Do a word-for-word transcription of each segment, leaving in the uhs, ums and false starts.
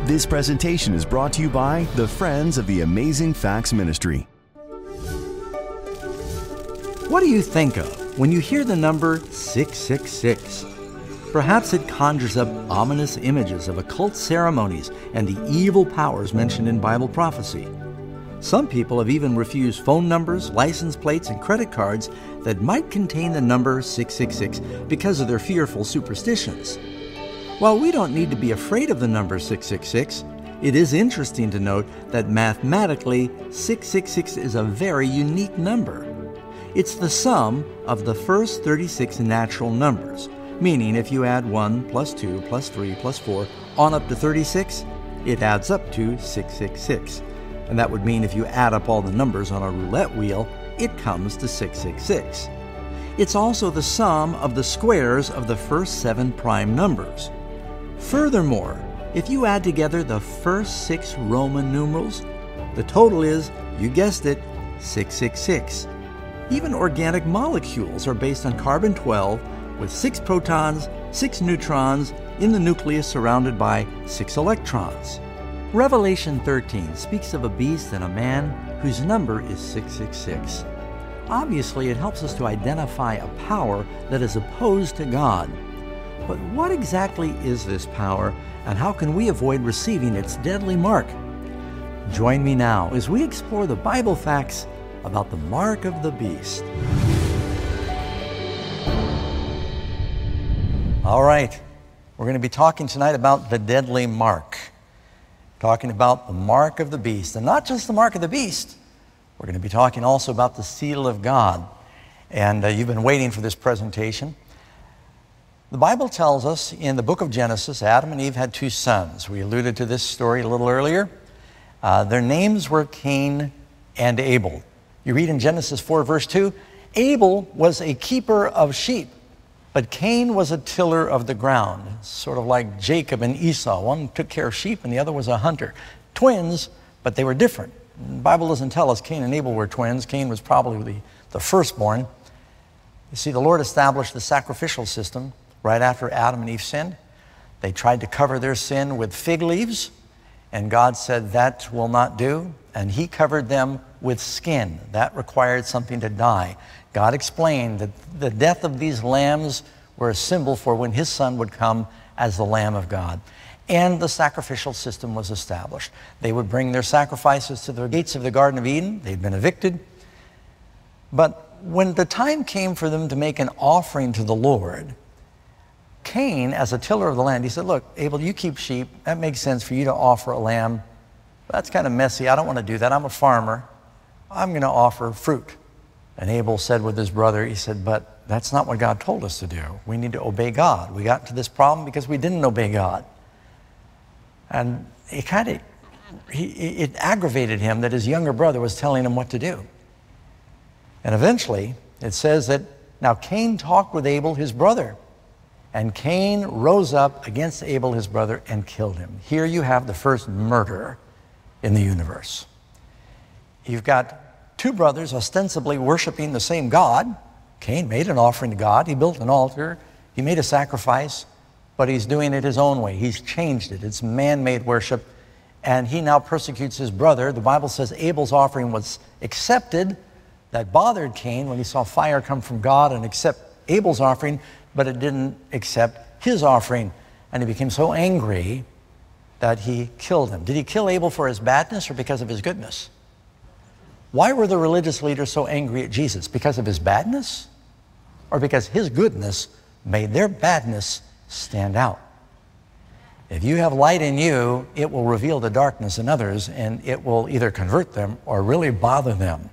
This presentation is brought to you by the Friends of the Amazing Facts Ministry. What do you think of when you hear the number six six six? Perhaps it conjures up ominous images of occult ceremonies and the evil powers mentioned in Bible prophecy. Some people have even refused phone numbers, license plates, and credit cards that might contain the number six six six because of their fearful superstitions. While we don't need to be afraid of the number six six six, it is interesting to note that mathematically, six six six is a very unique number. It's the sum of the first thirty-six natural numbers, meaning if you add one plus two plus three plus four on up to thirty-six, it adds up to six six six. And that would mean if you add up all the numbers on a roulette wheel, it comes to six six six. It's also the sum of the squares of the first seven prime numbers. Furthermore, if you add together the first six Roman numerals, the total is, you guessed it, six six six. Even organic molecules are based on carbon twelve with six protons, six neutrons in the nucleus surrounded by six electrons. Revelation thirteen speaks of a beast and a man whose number is six six six. Obviously, it helps us to identify a power that is opposed to God. But what exactly is this power, and how can we avoid receiving its deadly mark? Join me now as we explore the Bible facts about the mark of the beast. All right, we're going to be talking tonight about the deadly mark. Talking about the mark of the beast, and not just the mark of the beast. We're going to be talking also about the seal of God. And uh, you've been waiting for this presentation. The Bible tells us in the book of Genesis, Adam and Eve had two sons. We alluded to this story a little earlier. Uh, their names were Cain and Abel. You read in Genesis four, verse two, Abel was a keeper of sheep, but Cain was a tiller of the ground. Sort of like Jacob and Esau. One took care of sheep and the other was a hunter. Twins, but they were different. The Bible doesn't tell us Cain and Abel were twins. Cain was probably the, the firstborn. You see, the Lord established the sacrificial system right after Adam and Eve sinned. They tried to cover their sin with fig leaves, and God said that will not do, and He covered them with skin. That required something to die. God explained that the death of these lambs were a symbol for when His Son would come as the Lamb of God. And the sacrificial system was established. They would bring their sacrifices to the gates of the Garden of Eden. They'd been evicted. But when the time came for them to make an offering to the Lord, Cain, as a tiller of the land, he said, look, Abel, you keep sheep. That makes sense for you to offer a lamb. That's kind of messy. I don't want to do that. I'm a farmer. I'm going to offer fruit. And Abel said with his brother, he said, but that's not what God told us to do. We need to obey God. We got into this problem because we didn't obey God. And it kind of, he, it aggravated him that his younger brother was telling him what to do. And eventually, it says that now Cain talked with Abel, his brother, and Cain rose up against Abel, his brother, and killed him. Here you have the first murder in the universe. You've got two brothers ostensibly worshiping the same God. Cain made an offering to God. He built an altar. He made a sacrifice, but he's doing it his own way. He's changed it. It's man-made worship, and he now persecutes his brother. The Bible says Abel's offering was accepted. That bothered Cain when he saw fire come from God and accept Abel's offering, but it didn't accept his offering. And he became so angry that he killed him. Did he kill Abel for his badness or because of his goodness? Why were the religious leaders so angry at Jesus? Because of his badness? Or because his goodness made their badness stand out? If you have light in you, it will reveal the darkness in others, and it will either convert them or really bother them.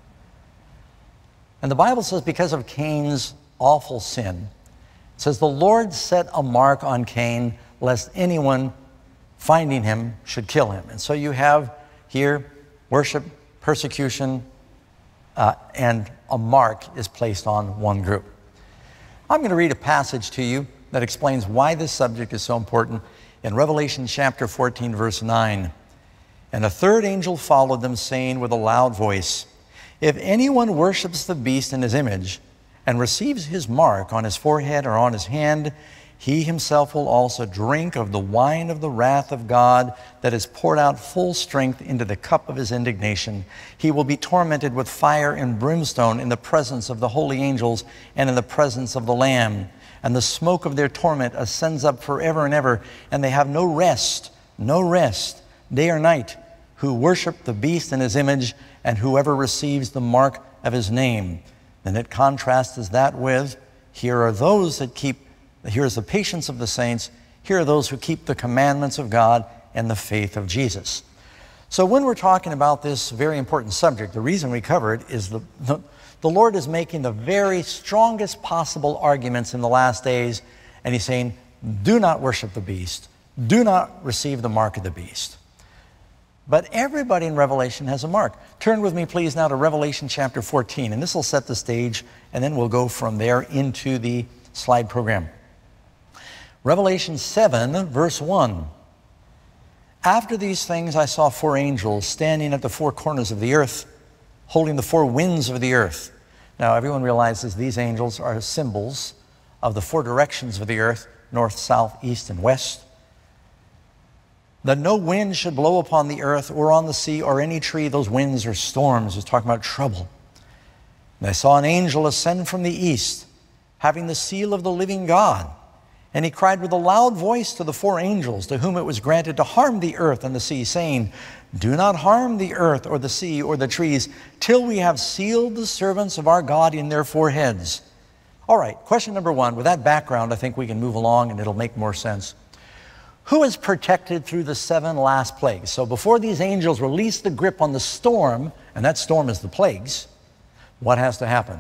And the Bible says because of Cain's awful sin, it says the Lord set a mark on Cain lest anyone finding him should kill him. And so you have here worship, persecution, uh, and a mark is placed on one group. I'm going to read a passage to you that explains why this subject is so important in Revelation chapter fourteen, verse nine. And a third angel followed them, saying with a loud voice, if anyone worships the beast in his image and receives his mark on his forehead or on his hand, he himself will also drink of the wine of the wrath of God that is poured out full strength into the cup of his indignation. He will be tormented with fire and brimstone in the presence of the holy angels and in the presence of the Lamb. And the smoke of their torment ascends up forever and ever, and they have no rest, no rest, day or night, who worship the beast in his image and whoever receives the mark of his name. Then it contrasts that with, here are those that keep Here is the patience of the saints. Here are those who keep the commandments of God and the faith of Jesus. So when we're talking about this very important subject, the reason we cover it is the, the, the Lord is making the very strongest possible arguments in the last days, and he's saying, do not worship the beast. Do not receive the mark of the beast. But everybody in Revelation has a mark. Turn with me, please, now to Revelation chapter fourteen, and this will set the stage, and then we'll go from there into the slide program. Revelation seven, verse one. After these things I saw four angels standing at the four corners of the earth, holding the four winds of the earth. Now everyone realizes these angels are symbols of the four directions of the earth, north, south, east, and west. That no wind should blow upon the earth or on the sea or any tree. Those winds are storms. It's talking about trouble. And I saw an angel ascend from the east, having the seal of the living God. And he cried with a loud voice to the four angels to whom it was granted to harm the earth and the sea, saying, do not harm the earth or the sea or the trees till we have sealed the servants of our God in their foreheads. All right, question number one. With that background, I think we can move along and it'll make more sense. Who is protected through the seven last plagues? So before these angels release the grip on the storm, and that storm is the plagues, what has to happen?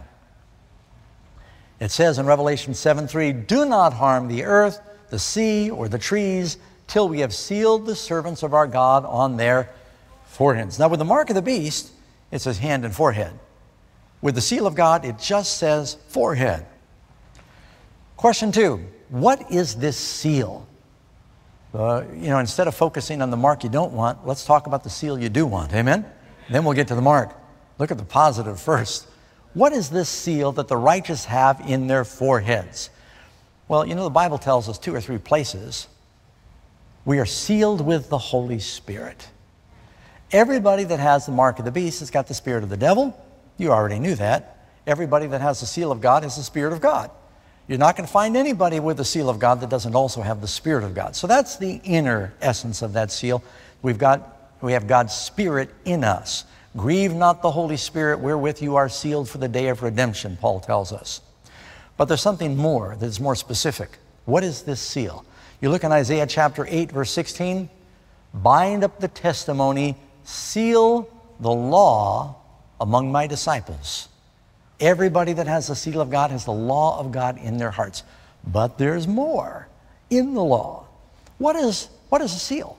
It says in Revelation seven three, do not harm the earth, the sea, or the trees till we have sealed the servants of our God on their foreheads. Now with the mark of the beast, it says hand and forehead. With the seal of God, it just says forehead. Question two, what is this seal? Uh, you know, instead of focusing on the mark you don't want, let's talk about the seal you do want. Amen? Then we'll get to the mark. Look at the positive first. What is this seal that the righteous have in their foreheads? Well, you know, the Bible tells us two or three places. We are sealed with the Holy Spirit. Everybody that has the mark of the beast has got the spirit of the devil. You already knew that. Everybody that has the seal of God has the Spirit of God. You're not going to find anybody with the seal of God that doesn't also have the Spirit of God. So that's the inner essence of that seal. We've got, we have God's Spirit in us. Grieve not the Holy Spirit wherewith you are sealed for the day of redemption, Paul tells us. But there's something more that is more specific. What is this seal? You look in Isaiah chapter eight, verse sixteen. Bind up the testimony, seal the law among my disciples. Everybody that has the seal of God has the law of God in their hearts. But there's more in the law. What is, what is a seal?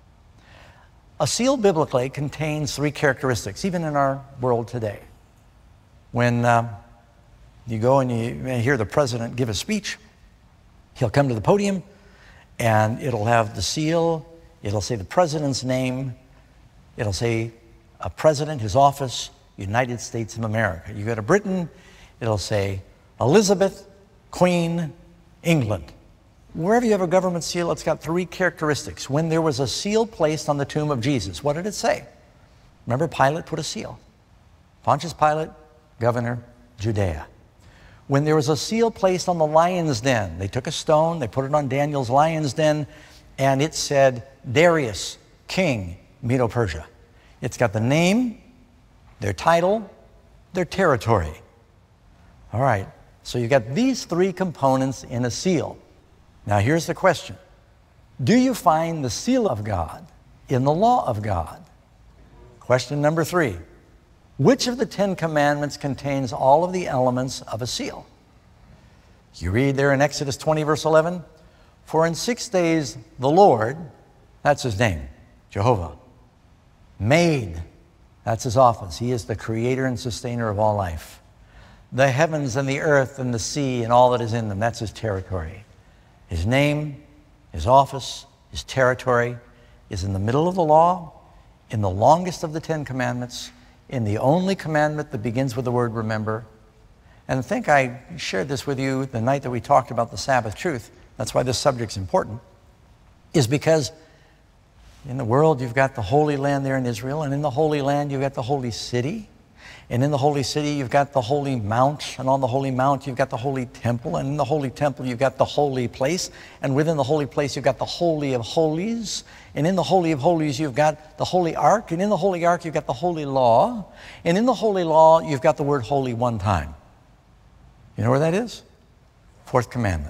A seal biblically contains three characteristics, even in our world today. When uh, you go and you hear the president give a speech, he'll come to the podium and it'll have the seal, it'll say the president's name, it'll say a president, his office, United States of America. You go to Britain, it'll say Elizabeth, Queen, England. Wherever you have a government seal, it's got three characteristics. When there was a seal placed on the tomb of Jesus, what did it say? Remember, Pilate put a seal. Pontius Pilate, governor, Judea. When there was a seal placed on the lion's den, they took a stone, they put it on Daniel's lion's den, and it said, Darius, king, Medo-Persia. It's got the name, their title, their territory. All right, so you've got these three components in a seal. Now here's the question. Do you find the seal of God in the law of God? Question number three. Which of the Ten Commandments contains all of the elements of a seal? You read there in Exodus twenty, verse eleven, for in six days the Lord, that's his name, Jehovah, made, that's his office. He is the creator and sustainer of all life. The heavens and the earth and the sea and all that is in them, that's his territory. His name, his office, his territory is in the middle of the law, in the longest of the Ten Commandments, in the only commandment that begins with the word remember. And I think I shared this with you the night that we talked about the Sabbath truth. that's why this subject's important, is because in the world you've got the Holy Land there in Israel, and in the Holy Land you've got the Holy City. And in the Holy City, you've got the Holy Mount, and on the Holy Mount, you've got the Holy Temple, and in the Holy Temple, you've got the Holy Place, and within the Holy Place, you've got the Holy of Holies, and in the Holy of Holies, you've got the Holy Ark, and in the Holy Ark, you've got the Holy Law, and in the Holy Law, you've got the word holy one time. You know where that is? Fourth commandment.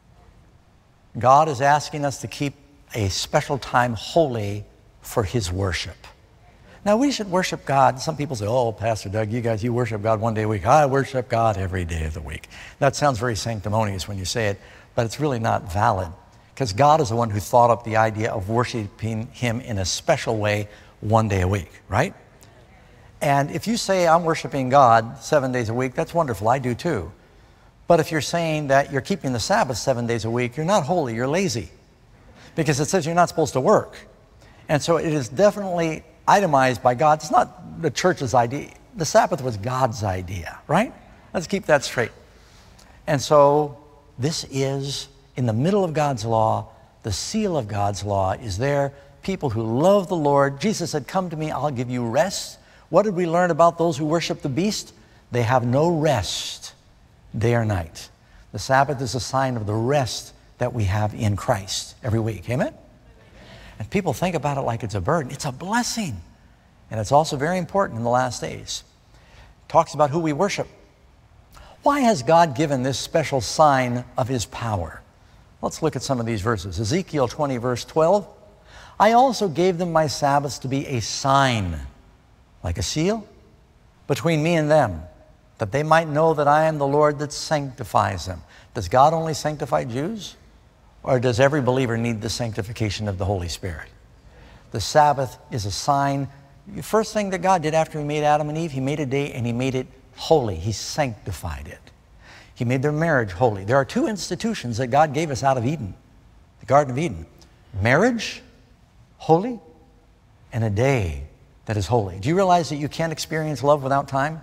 God is asking us to keep a special time holy for His worship. Now, we should worship God. Some people say, oh, Pastor Doug, you guys, you worship God one day a week. I worship God every day of the week. That sounds very sanctimonious when you say it, but it's really not valid, because God is the one who thought up the idea of worshiping Him in a special way one day a week, right? And if you say, I'm worshiping God seven days a week, that's wonderful. I do too. But if you're saying that you're keeping the Sabbath seven days a week, you're not holy, you're lazy, because it says you're not supposed to work. And so it is definitely itemized by God. It's not the church's idea. The Sabbath was God's idea, right? Let's keep that straight. And so this is in the middle of God's law. The seal of God's law is there. People who love the Lord. Jesus said, come to me, I'll give you rest. What did we learn about those who worship the beast? They have no rest day or night. The Sabbath is a sign of the rest that we have in Christ every week. Amen? And people think about it like it's a burden. It's a blessing. And it's also very important in the last days. It talks about who we worship. Why has God given this special sign of His power? Let's look at some of these verses. Ezekiel twenty, verse twelve. I also gave them my Sabbaths to be a sign, like a seal, between me and them, that they might know that I am the Lord that sanctifies them. Does God only sanctify Jews? Or does every believer need the sanctification of the Holy Spirit? The Sabbath is a sign. The first thing that God did after He made Adam and Eve, He made a day and He made it holy. He sanctified it. He made their marriage holy. There are two institutions that God gave us out of Eden, the Garden of Eden. Marriage, holy, and a day that is holy. Do you realize that you can't experience love without time?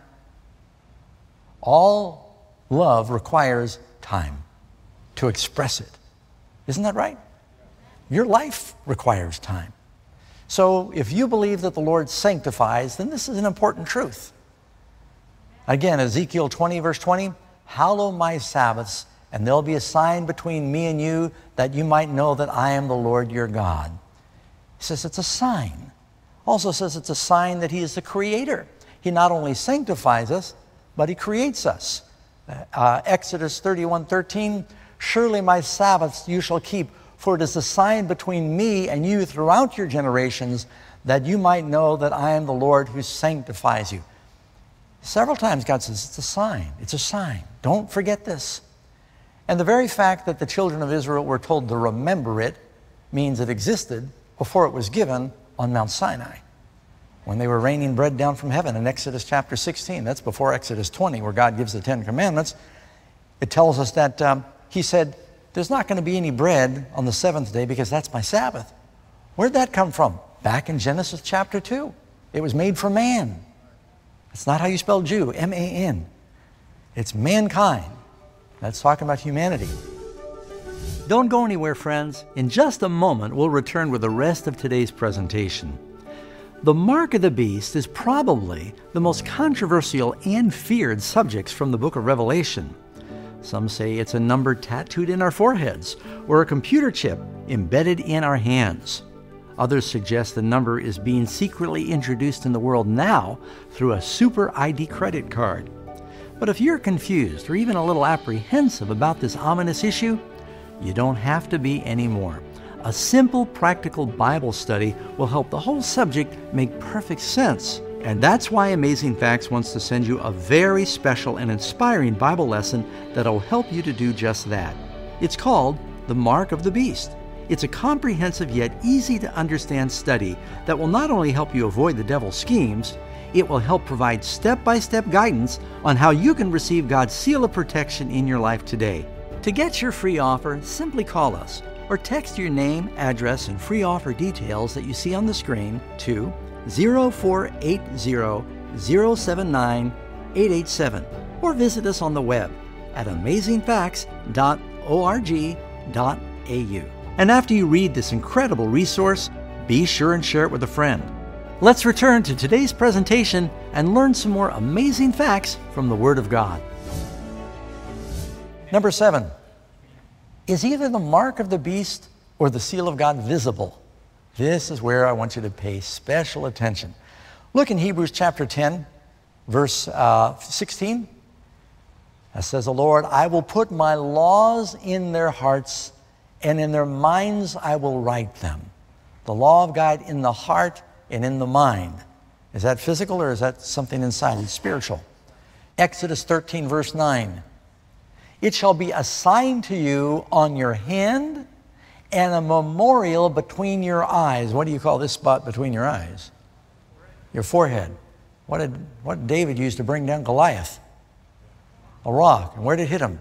All love requires time to express it. Isn't that right? Your life requires time. So if you believe that the Lord sanctifies, then this is an important truth. Again, Ezekiel twenty, verse twenty, hallow my Sabbaths, and there'll be a sign between me and you, that you might know that I am the Lord your God. He says it's a sign. Also says it's a sign that He is the Creator. He not only sanctifies us, but He creates us. Uh, Exodus thirty-one, thirteen, surely my Sabbaths you shall keep, for it is a sign between me and you throughout your generations, that you might know that I am the Lord who sanctifies you. Several times God says it's a sign. It's a sign. Don't forget this. And the very fact that the children of Israel were told to remember it means it existed before it was given on Mount Sinai, when they were raining bread down from heaven in Exodus chapter sixteen. That's before Exodus twenty, where God gives the Ten Commandments. It tells us that um, He said, there's not going to be any bread on the seventh day because that's my Sabbath. Where'd that come from? Back in Genesis chapter two. It was made for man. It's not how you spell Jew, M A N. It's mankind. That's talking about humanity. Don't go anywhere, friends. In just a moment, we'll return with the rest of today's presentation. The mark of the beast is probably the most controversial and feared subjects from the book of Revelation. Some say it's a number tattooed in our foreheads or a computer chip embedded in our hands. Others suggest the number is being secretly introduced in the world now through a super I D credit card. But if you're confused or even a little apprehensive about this ominous issue, you don't have to be anymore. A simple, practical Bible study will help the whole subject make perfect sense. And that's why Amazing Facts wants to send you a very special and inspiring Bible lesson that'll help you to do just that. It's called The Mark of the Beast. It's a comprehensive yet easy to understand study that will not only help you avoid the devil's schemes, it will help provide step-by-step guidance on how you can receive God's seal of protection in your life today. To get your free offer, simply call us or text your name, address, and free offer details that you see on the screen to zero four eight zero, zero seven nine, eight eight seven or visit us on the web at amazing facts dot org dot a u. And after you read this incredible resource, be sure and share it with a friend. Let's return to today's presentation and learn some more amazing facts from the Word of God. Number seven, is either the mark of the beast or the seal of God visible? This is where I want you to pay special attention. Look in Hebrews chapter ten, verse uh, sixteen. That says, the Lord, I will put my laws in their hearts, and in their minds I will write them. The law of God in the heart and in the mind. Is that physical or is that something inside? It's spiritual. Exodus thirteen, verse nine. It shall be a sign to you on your hand and a memorial between your eyes. What do you call this spot between your eyes? Your forehead. What did, what did David use to bring down Goliath? A rock. And where did it hit him?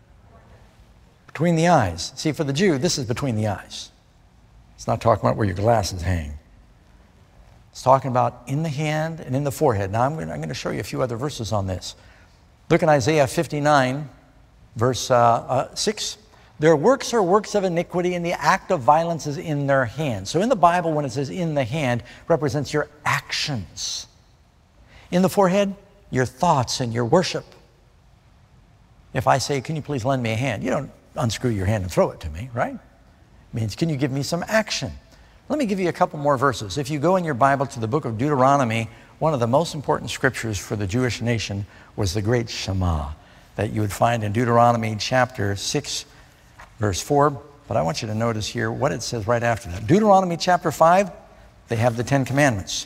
Between the eyes. See, for the Jew, this is between the eyes. It's not talking about where your glasses hang. It's talking about in the hand and in the forehead. Now, I'm going, to, I'm going to show you a few other verses on this. Look in Isaiah fifty-nine, verse uh, uh, six. Their works are works of iniquity, and the act of violence is in their hand. So in the Bible, when it says in the hand, represents your actions. In the forehead, your thoughts and your worship. If I say, can you please lend me a hand? You don't unscrew your hand and throw it to me, right? It means, can you give me some action? Let me give you a couple more verses. If you go in your Bible to the book of Deuteronomy, one of the most important scriptures for the Jewish nation was the great Shema that you would find in Deuteronomy chapter six, verse four. But I want you to notice here what it says right after that. Deuteronomy chapter five, they have the Ten Commandments.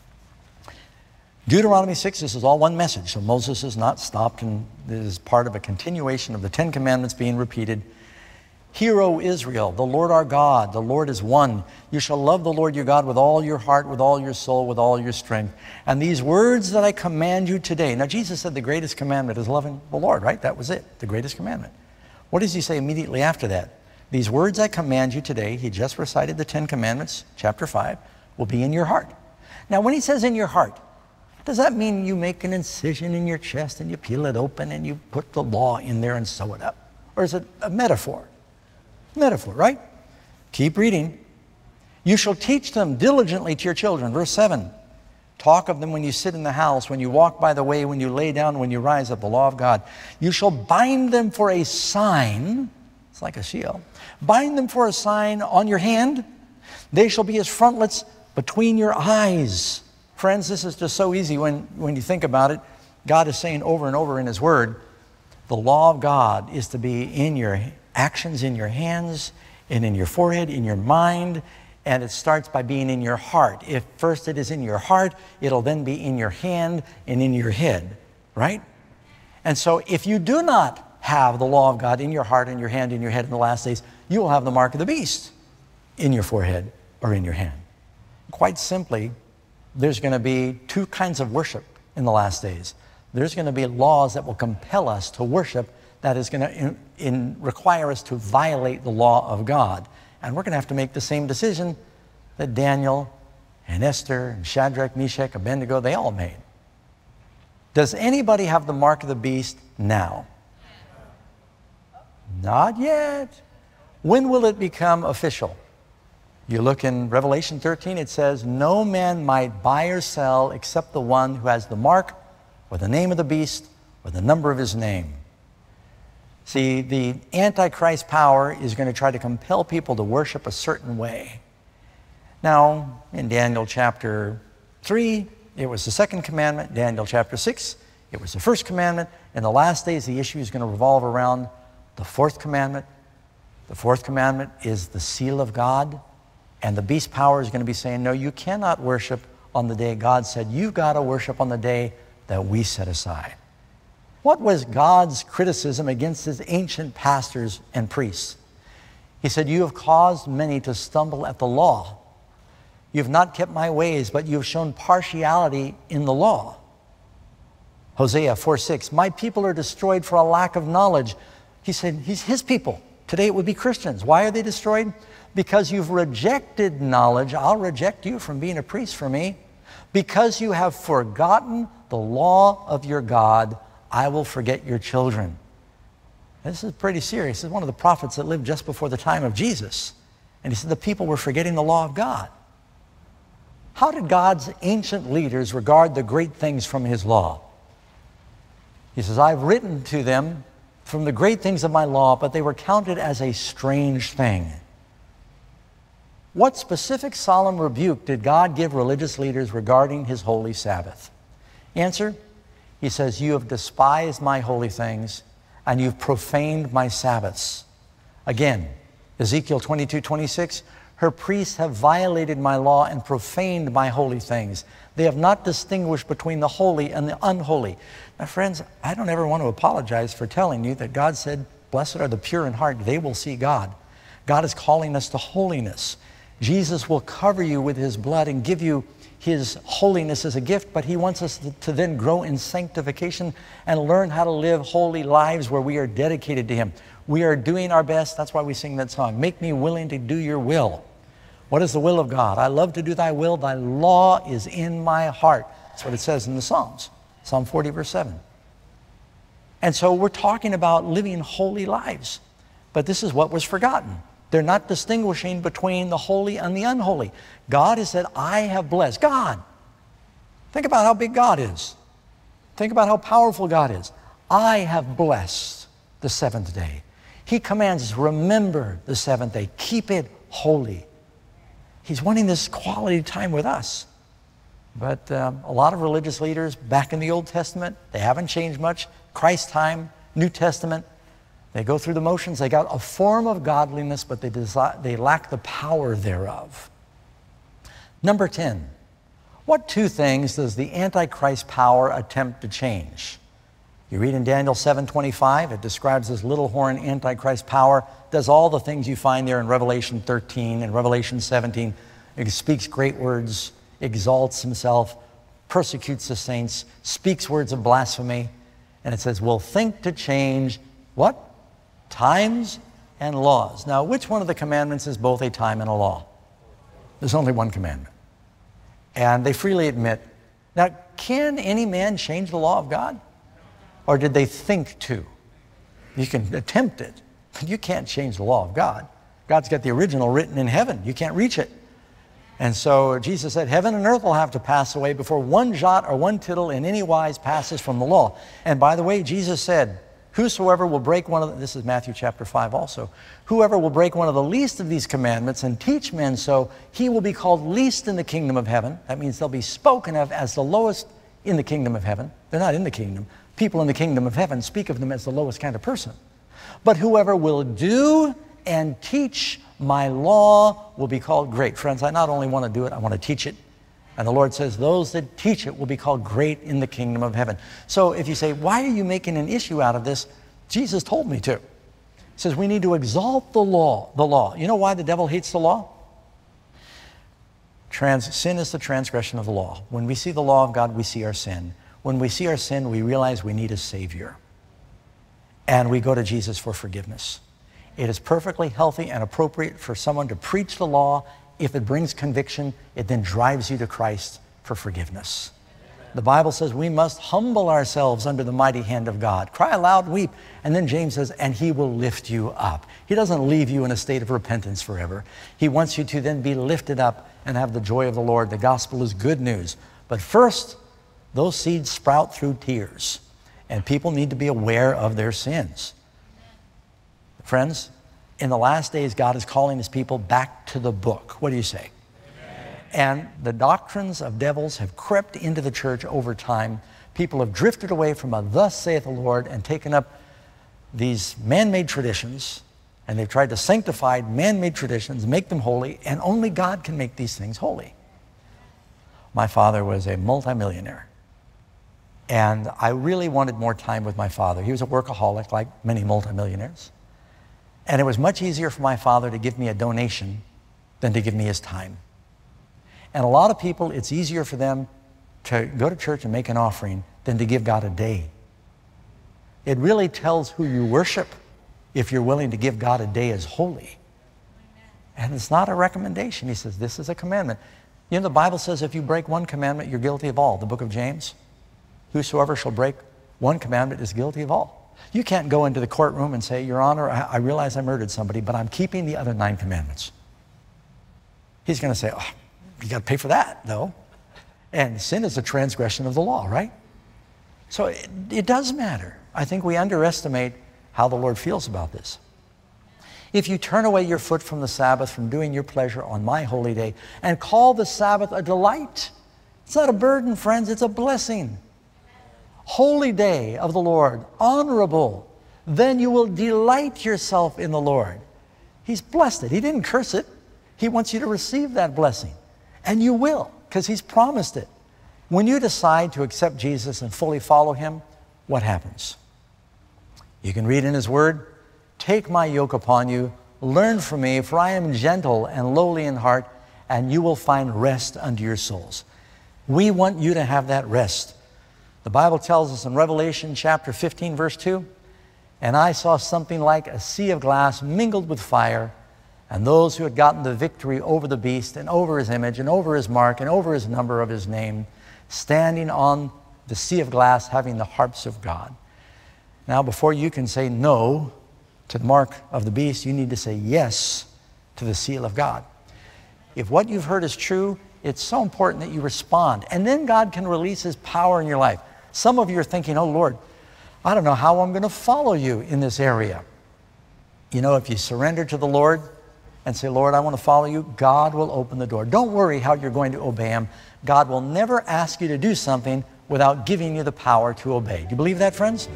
Deuteronomy six, this is all one message. So Moses is not stopped, and this is part of a continuation of the Ten Commandments being repeated. Hear, O Israel, the Lord our God, the Lord is one. You shall love the Lord your God with all your heart, with all your soul, with all your strength. And these words that I command you today. Now, Jesus said the greatest commandment is loving the Lord, right? That was it, the greatest commandment. What does he say immediately after that? These words I command you today, he just recited the Ten Commandments, chapter five, will be in your heart. Now, when he says in your heart, does that mean you make an incision in your chest and you peel it open and you put the law in there and sew it up? Or is it a metaphor? Metaphor, right? Keep reading. You shall teach them diligently to your children. Verse seven. Talk of them when you sit in the house, when you walk by the way, when you lay down, when you rise up, the law of God. You shall bind them for a sign. It's like a shield. Bind them for a sign on your hand. They shall be as frontlets between your eyes. Friends, this is just so easy when, when you think about it. God is saying over and over in his word, the law of God is to be in your actions, in your hands, and in your forehead, in your mind, and it starts by being in your heart. If first it is in your heart, it'll then be in your hand and in your head, right? And so if you do not have the law of God in your heart, in your hand, in your head in the last days, you will have the mark of the beast in your forehead or in your hand. Quite simply, there's going to be two kinds of worship in the last days. There's going to be laws that will compel us to worship that is going to in, in require us to violate the law of God. And we're going to have to make the same decision that Daniel and Esther and Shadrach, Meshach, Abednego, they all made. Does anybody have the mark of the beast now? Not yet. When will it become official? You look in Revelation thirteen, it says, no man might buy or sell except the one who has the mark or the name of the beast or the number of his name. See, the Antichrist power is going to try to compel people to worship a certain way. Now, in Daniel chapter three, it was the second commandment. Daniel chapter six, it was the first commandment. In the last days, the issue is going to revolve around the fourth commandment. The fourth commandment is the seal of God. And the beast power is going to be saying, no, you cannot worship on the day God said. You've got to worship on the day that we set aside. What was God's criticism against his ancient pastors and priests? He said, you have caused many to stumble at the law. You have not kept my ways, but you have shown partiality in the law. Hosea four six, my people are destroyed for a lack of knowledge. He said, he's his people. Today it would be Christians. Why are they destroyed? Because you've rejected knowledge. I'll reject you from being a priest for me. Because you have forgotten the law of your God, I will forget your children. This is pretty serious. This is one of the prophets that lived just before the time of Jesus. And he said the people were forgetting the law of God. How did God's ancient leaders regard the great things from his law? He says, I've written to them from the great things of my law, but they were counted as a strange thing. What specific solemn rebuke did God give religious leaders regarding his holy Sabbath? Answer, he says, you have despised my holy things, and you've profaned my Sabbaths. Again, Ezekiel twenty-two twenty-six, her priests have violated my law and profaned my holy things. They have not distinguished between the holy and the unholy. Now, friends, I don't ever want to apologize for telling you that God said, blessed are the pure in heart, they will see God. God is calling us to holiness. Jesus will cover you with his blood and give you his holiness as a gift, but he wants us to, to then grow in sanctification and learn how to live holy lives where we are dedicated to him. We are doing our best. That's why we sing that song, make me willing to do your will. What is the will of God? I love to do thy will. Thy law is in my heart. That's what it says in the Psalms. Psalm forty, verse seven. And so we're talking about living holy lives. But this is what was forgotten. They're not distinguishing between the holy and the unholy. God has said, I have blessed. God. Think about how big God is. Think about how powerful God is. I have blessed the seventh day. He commands us, remember the seventh day. Keep it holy. He's wanting this quality time with us. But um, a lot of religious leaders back in the Old Testament, they haven't changed much. Christ's time, New Testament, they go through the motions. They got a form of godliness, but they, desi- they lack the power thereof. Number ten, what two things does the Antichrist power attempt to change? You read in Daniel seven twenty-five, it describes this little horn Antichrist power, does all the things you find there in Revelation thirteen and Revelation seventeen. It speaks great words, exalts himself, persecutes the saints, speaks words of blasphemy, and it says, will think to change what? Times and laws. Now, which one of the commandments is both a time and a law? There's only one commandment. And they freely admit, now, can any man change the law of God? Or did they think to? You can attempt it, but you can't change the law of God. God's got the original written in heaven. You can't reach it. And so Jesus said, heaven and earth will have to pass away before one jot or one tittle in any wise passes from the law. And by the way, Jesus said, whosoever will break one of the, this is Matthew chapter five also, whoever will break one of the least of these commandments and teach men so, he will be called least in the kingdom of heaven. That means they'll be spoken of as the lowest in the kingdom of heaven. They're not in the kingdom. People in the kingdom of heaven speak of them as the lowest kind of person. But whoever will do and teach my law will be called great. Friends, I not only want to do it, I want to teach it. And the Lord says, those that teach it will be called great in the kingdom of heaven. So if you say, why are you making an issue out of this? Jesus told me to. He says, we need to exalt the law, the law. You know why the devil hates the law? Trans, sin is the transgression of the law. When we see the law of God, we see our sin. When we see our sin, we realize we need a Savior. And we go to Jesus for forgiveness. It is perfectly healthy and appropriate for someone to preach the law. If it brings conviction, it then drives you to Christ for forgiveness. The Bible says we must humble ourselves under the mighty hand of God. Cry aloud, weep. And then James says, and he will lift you up. He doesn't leave you in a state of repentance forever. He wants you to then be lifted up and have the joy of the Lord. The gospel is good news. But first, those seeds sprout through tears. And people need to be aware of their sins. Friends, in the last days, God is calling his people back to the book. What do you say? Amen. And the doctrines of devils have crept into the church over time. People have drifted away from a thus saith the Lord and taken up these man-made traditions, and they've tried to sanctify man-made traditions, make them holy, and only God can make these things holy. My father was a multimillionaire, and I really wanted more time with my father. He was a workaholic like many multimillionaires. And it was much easier for my father to give me a donation than to give me his time. And a lot of people, it's easier for them to go to church and make an offering than to give God a day. It really tells who you worship if you're willing to give God a day as holy. And it's not a recommendation. He says, this is a commandment. You know, the Bible says if you break one commandment, you're guilty of all. The book of James, whosoever shall break one commandment is guilty of all. You can't go into the courtroom and say, Your Honor, I, I realize I murdered somebody, but I'm keeping the other nine commandments. He's going to say, oh, you got to pay for that, though. And sin is a transgression of the law, right? So it, it does matter. I think we underestimate how the Lord feels about this. If you turn away your foot from the Sabbath, from doing your pleasure on my holy day, and call the Sabbath a delight, it's not a burden, friends, it's a blessing. Holy day of the Lord, honorable, then you will delight yourself in the Lord. He's blessed it. He didn't curse it. He wants you to receive that blessing. And you will, because He's promised it. When you decide to accept Jesus and fully follow Him, what happens? You can read in His Word, take my yoke upon you, learn from me, for I am gentle and lowly in heart, and you will find rest unto your souls. We want you to have that rest. The Bible tells us in Revelation chapter fifteen, verse two, and I saw something like a sea of glass mingled with fire, and those who had gotten the victory over the beast and over his image and over his mark and over his number of his name, standing on the sea of glass, having the harps of God. Now, before you can say no to the mark of the beast, you need to say yes to the seal of God. If what you've heard is true, it's so important that you respond. And then God can release His power in your life. Some of you are thinking, oh Lord, I don't know how I'm going to follow you in this area. You know, if you surrender to the Lord and say, Lord, I want to follow you, God will open the door. Don't worry how you're going to obey Him. God will never ask you to do something without giving you the power to obey. Do you believe that, friends?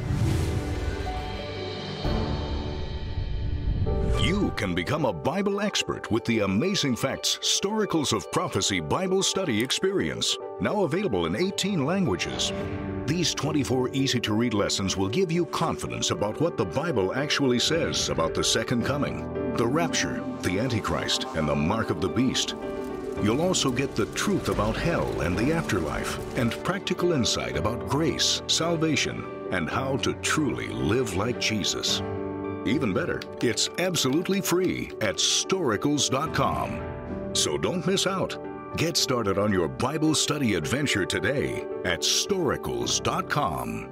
You can become a Bible expert with the Amazing Facts Storicals of Prophecy Bible Study Experience, now available in eighteen languages. These twenty-four easy-to-read lessons will give you confidence about what the Bible actually says about the second coming, the rapture, the Antichrist, and the mark of the beast. You'll also get the truth about hell and the afterlife, and practical insight about grace, salvation, and how to truly live like Jesus. Even better, it's absolutely free at storicals dot com. So don't miss out. Get started on your Bible study adventure today at storicals dot com.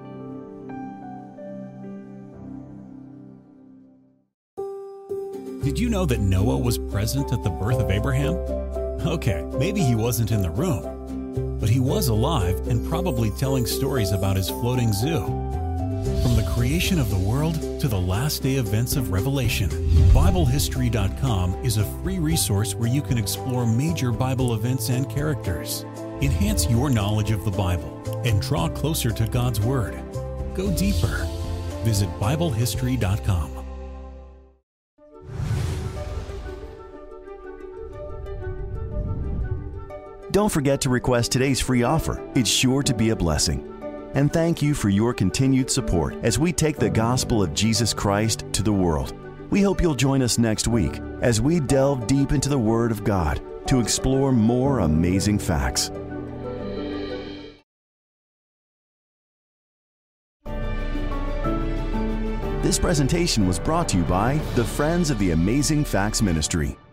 Did you know that Noah was present at the birth of Abraham? Okay, maybe he wasn't in the room, but he was alive and probably telling stories about his floating zoo. From the creation of the world to the last day events of Revelation, Bible History dot com is a free resource where you can explore major Bible events and characters. Enhance your knowledge of the Bible and draw closer to God's Word. Go deeper. Visit Bible History dot com. Don't forget to request today's free offer. It's sure to be a blessing. And thank you for your continued support as we take the gospel of Jesus Christ to the world. We hope you'll join us next week as we delve deep into the Word of God to explore more amazing facts. This presentation was brought to you by the Friends of the Amazing Facts Ministry.